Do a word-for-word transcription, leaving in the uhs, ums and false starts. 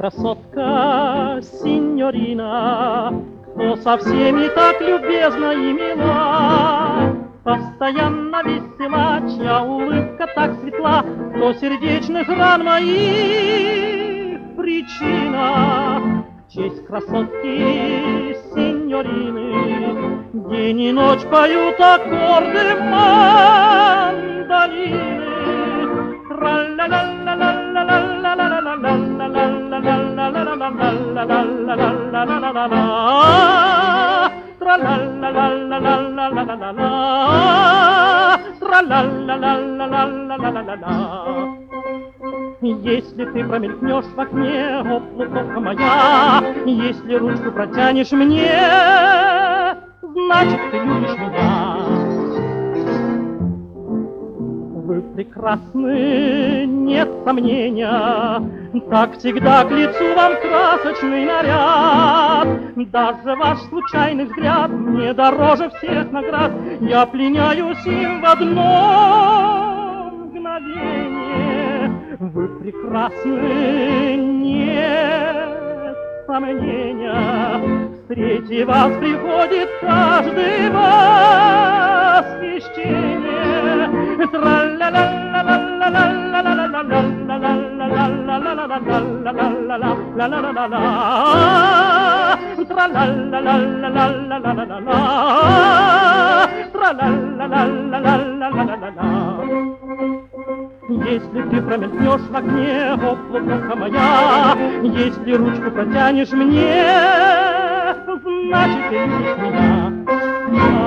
красотка, синьорина, кто со всеми так любезна и мила, постоянно весела, чья улыбка так светла, кто сердечных ран моих причина. В честь красотки, синьорины, день и ночь поют аккорды мандолины. Если ты промелькнешь в окне, о, плутовка моя, если ручку протянешь мне, значит, ты любишь меня. Вы прекрасны, нет сомнения, так всегда к лицу вам красочный наряд. Даже ваш случайный взгляд мне дороже всех наград. Я пленяюсь им в одно мгновение. Вы прекрасны, нет сомнения, встретив вас приходит каждый восхищение. Если ты промелькнешь в окне, о, плутовка моя, если ручку протянешь мне, значит, ты любишь меня.